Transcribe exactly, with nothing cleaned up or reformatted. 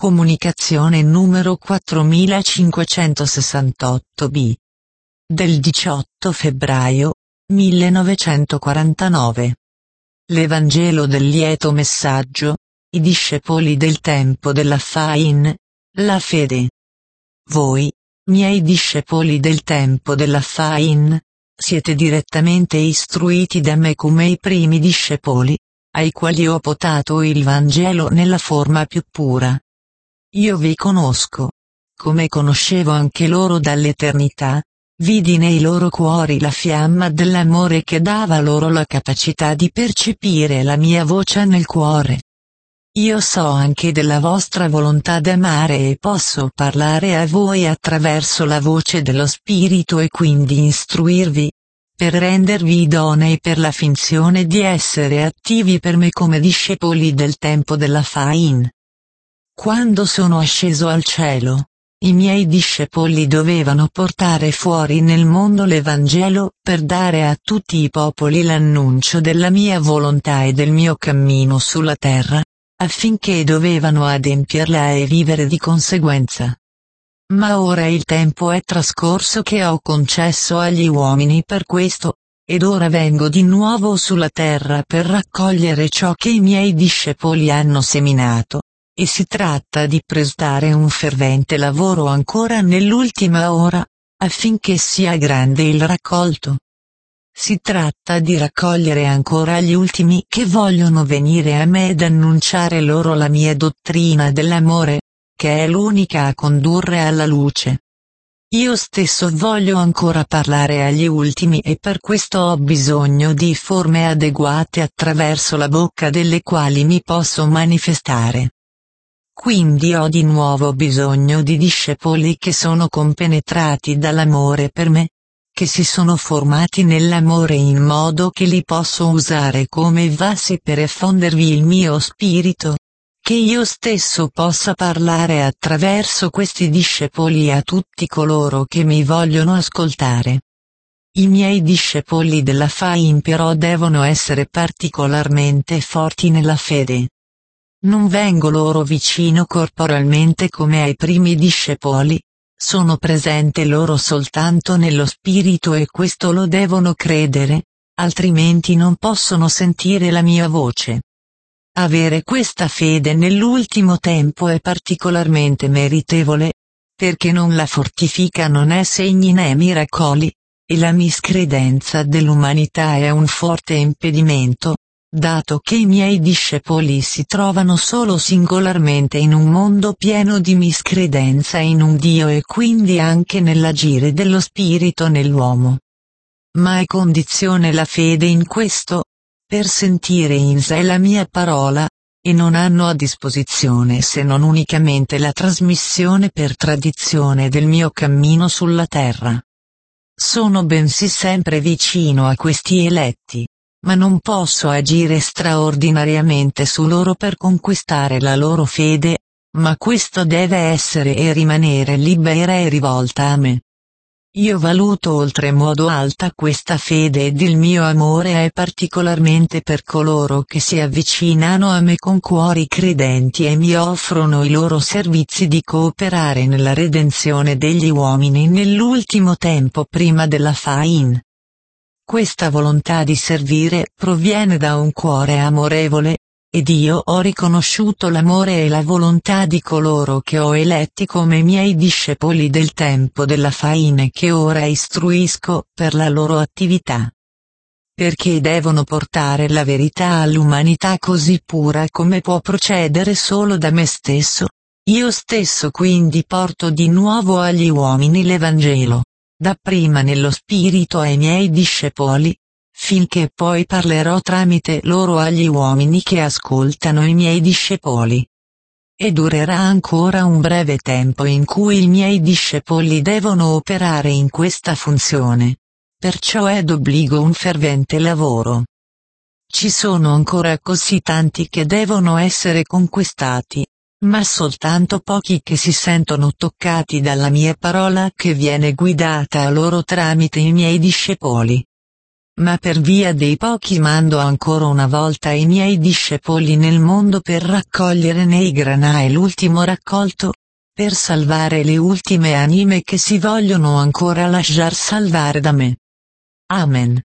Comunicazione numero quattromilacinquecentosessantotto b. Del diciotto febbraio millenovecentoquarantanove. L'Evangelo del lieto messaggio, i discepoli del tempo della Fain, la fede. Voi, miei discepoli del tempo della Fain, siete direttamente istruiti da me come i primi discepoli, ai quali ho potato il Vangelo nella forma più pura. Io vi conosco. Come conoscevo anche loro dall'eternità, vidi nei loro cuori la fiamma dell'amore che dava loro la capacità di percepire la mia voce nel cuore. Io so anche della vostra volontà d'amare e posso parlare a voi attraverso la voce dello Spirito e quindi istruirvi, per rendervi idonei per la finzione di essere attivi per me come discepoli del tempo della Fain. Quando sono asceso al cielo, i miei discepoli dovevano portare fuori nel mondo l'Evangelo per dare a tutti i popoli l'annuncio della mia volontà e del mio cammino sulla terra, affinché dovevano adempierla e vivere di conseguenza. Ma ora il tempo è trascorso che ho concesso agli uomini per questo, ed ora vengo di nuovo sulla terra per raccogliere ciò che i miei discepoli hanno seminato. E si tratta di prestare un fervente lavoro ancora nell'ultima ora, affinché sia grande il raccolto. Si tratta di raccogliere ancora gli ultimi che vogliono venire a me ed annunciare loro la mia dottrina dell'amore, che è l'unica a condurre alla luce. Io stesso voglio ancora parlare agli ultimi e per questo ho bisogno di forme adeguate attraverso la bocca delle quali mi posso manifestare. Quindi ho di nuovo bisogno di discepoli che sono compenetrati dall'amore per me, che si sono formati nell'amore in modo che li posso usare come vassi per effondervi il mio spirito, che io stesso possa parlare attraverso questi discepoli a tutti coloro che mi vogliono ascoltare. I miei discepoli della Fain però devono essere particolarmente forti nella fede. Non vengo loro vicino corporalmente come ai primi discepoli, sono presente loro soltanto nello spirito e questo lo devono credere, altrimenti non possono sentire la mia voce. Avere questa fede nell'ultimo tempo è particolarmente meritevole, perché non la fortificano né segni né miracoli, e la miscredenza dell'umanità è un forte impedimento, dato che i miei discepoli si trovano solo singolarmente in un mondo pieno di miscredenza in un Dio e quindi anche nell'agire dello Spirito nell'uomo. Ma è condizione la fede in questo, per sentire in sé la mia parola, e non hanno a disposizione se non unicamente la trasmissione per tradizione del mio cammino sulla terra. Sono bensì sempre vicino a questi eletti, ma non posso agire straordinariamente su loro per conquistare la loro fede, ma questo deve essere e rimanere libera e rivolta a me. Io valuto oltremodo alta questa fede ed il mio amore è particolarmente per coloro che si avvicinano a me con cuori credenti e mi offrono i loro servizi di cooperare nella redenzione degli uomini nell'ultimo tempo prima della Fain. Questa volontà di servire proviene da un cuore amorevole, ed io ho riconosciuto l'amore e la volontà di coloro che ho eletti come miei discepoli del tempo della Fain e che ora istruisco per la loro attività. Perché devono portare la verità all'umanità così pura come può procedere solo da me stesso, io stesso quindi porto di nuovo agli uomini l'Evangelo. Dapprima nello spirito ai miei discepoli, finché poi parlerò tramite loro agli uomini che ascoltano i miei discepoli. E durerà ancora un breve tempo in cui i miei discepoli devono operare in questa funzione, perciò è d'obbligo un fervente lavoro. Ci sono ancora così tanti che devono essere conquistati, ma soltanto pochi che si sentono toccati dalla mia parola che viene guidata a loro tramite i miei discepoli. ma per via dei pochi mando ancora una volta i miei discepoli nel mondo per raccogliere nei granai l'ultimo raccolto, per salvare le ultime anime che si vogliono ancora lasciar salvare da me. Amen.